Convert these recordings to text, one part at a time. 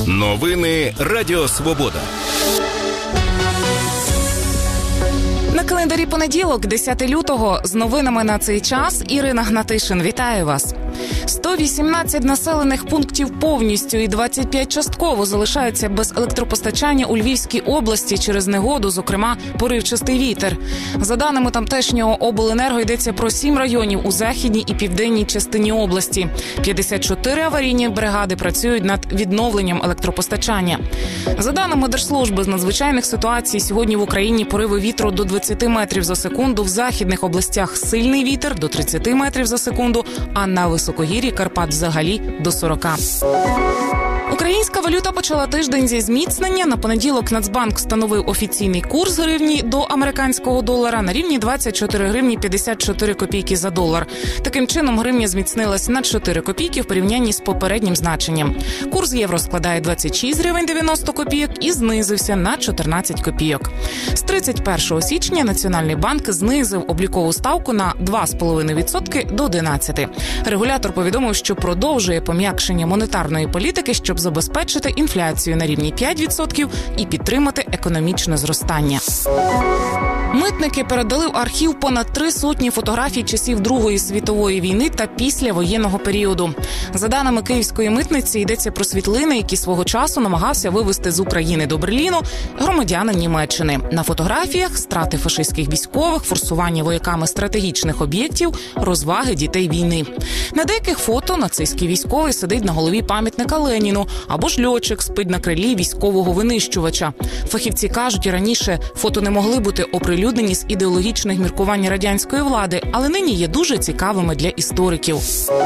Новини Радіо Свобода. На календарі понеділок, 10 лютого, з новинами на цей час Ірина Гнатишин. Вітаю вас. 118 населених пунктів повністю і 25 частково залишаються без електропостачання у Львівській області через негоду, зокрема, поривчастий вітер. За даними тамтешнього обленерго, йдеться про 7 районів у західній і південній частині області. 54 аварійні бригади працюють над відновленням електропостачання. За даними Держслужби з надзвичайних ситуацій, сьогодні в Україні пориви вітру до 20 метрів за секунду, в західних областях сильний вітер до 30 метрів за секунду, а на високогір'ї Карпат взагалі до 40. Українська валюта почала тиждень зі зміцнення. На понеділок Нацбанк встановив офіційний курс гривні до американського долара на рівні 24 гривні 54 копійки за долар. Таким чином, гривня зміцнилась на 4 копійки в порівнянні з попереднім значенням. Курс євро складає 26 гривень 90 копійок і знизився на 14 копійок. З 31 січня Національний банк знизив облікову ставку на 2,5% до 11%. Регулятор повідомив, що продовжує пом'якшення монетарної політики, щоб забезпечити інфляцію на рівні 5% і підтримати економічне зростання. Митники передали в архів понад 300 фотографій часів Другої світової війни та післявоєнного періоду. За даними Київської митниці, йдеться про світлини, які свого часу намагався вивезти з України до Берліну громадянин Німеччини. На фотографіях страти фашистських військових, форсування вояками стратегічних об'єктів, розваги дітей війни. На деяких фото нацистський військовий сидить на голові пам'ятника Леніну, або ж льотчик спить на крилі військового винищувача. Фахівці кажуть, і раніше фото не могли бути оприлюднені з ідеологічних міркувань радянської влади, але нині є дуже цікавими для істориків.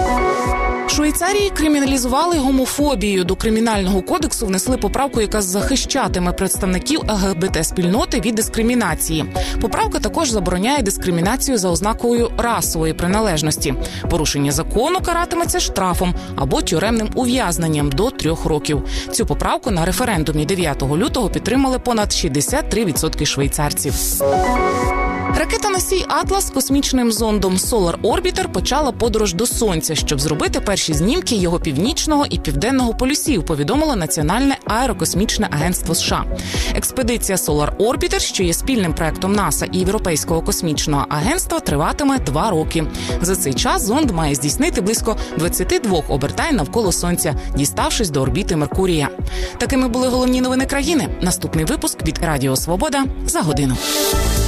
В Швейцарії криміналізували гомофобію. До Кримінального кодексу внесли поправку, яка захищатиме представників ЛГБТ-спільноти від дискримінації. Поправка також забороняє дискримінацію за ознакою расової приналежності. Порушення закону каратиметься штрафом або тюремним ув'язненням до 3 років. Цю поправку на референдумі 9 лютого підтримали понад 63% швейцарців. Ракета-носій «Атлас» з космічним зондом Solar Orbiter почала подорож до Сонця, щоб зробити перші знімки його північного і південного полюсів, повідомило Національне аерокосмічне агентство США. Експедиція Solar Orbiter, що є спільним проектом НАСА і Європейського космічного агентства, триватиме 2 роки. За цей час зонд має здійснити близько 22 обертань навколо Сонця, діставшись до орбіти Меркурія. Такими були головні новини країни. Наступний випуск від Радіо Свобода за годину.